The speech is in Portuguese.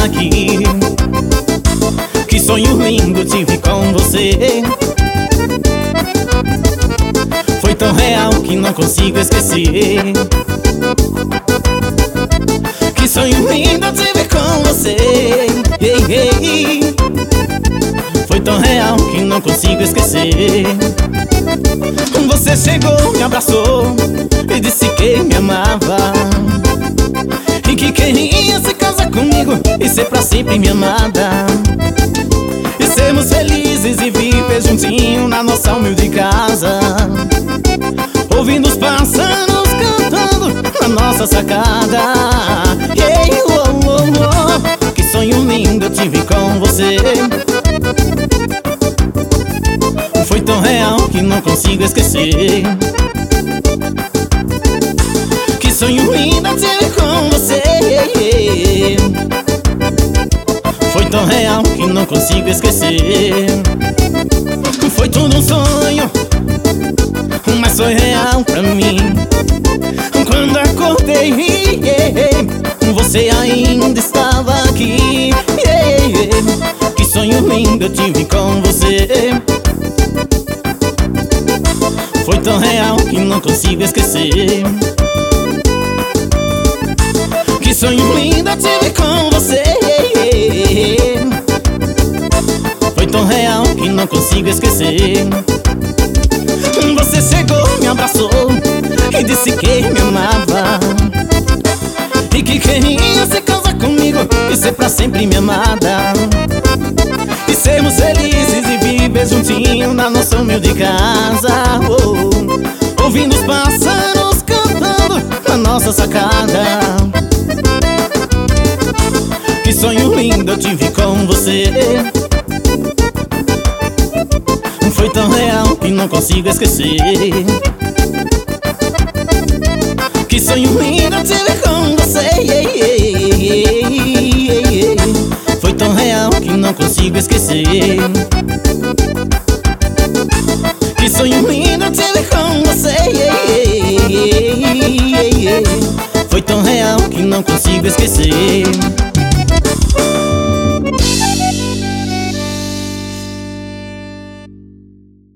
aqui. Que sonho lindo tive com você. Foi tão real que não consigo esquecer. Que sonho lindo tive com você. Foi tão real que não consigo esquecer. Você chegou, me abraçou e disse que me amava, e que queria se casar comigo e ser pra sempre minha amada, e sermos felizes e viver juntinho na nossa humilde casa, ouvindo os pássaros cantando na nossa sacada. Que sonho lindo eu tive com você. Foi tão real que não consigo esquecer. Que sonho lindo eu tive com você. Foi tão real que não consigo esquecer. Foi tudo um sonho, mas foi real pra mim. Quando acordei, você ainda estava aqui. Que sonho lindo eu tive com você. Foi tão real que não consigo esquecer. Que sonho lindo eu tive com você. Foi tão real que não consigo esquecer. Você chegou, me abraçou e disse que me amava, e que queria se casar comigo e ser pra sempre minha amada, e sermos felizes e viver juntinho na nossa humilde casa, ouvindo os pássaros cantando na nossa sacada. Que sonho lindo eu tive com você. Foi tão real que não consigo esquecer. Que sonho lindo eu tive com você. Foi tão real que não consigo esquecer. Que sonho lindo eu tive com você. Foi tão real que não consigo esquecer.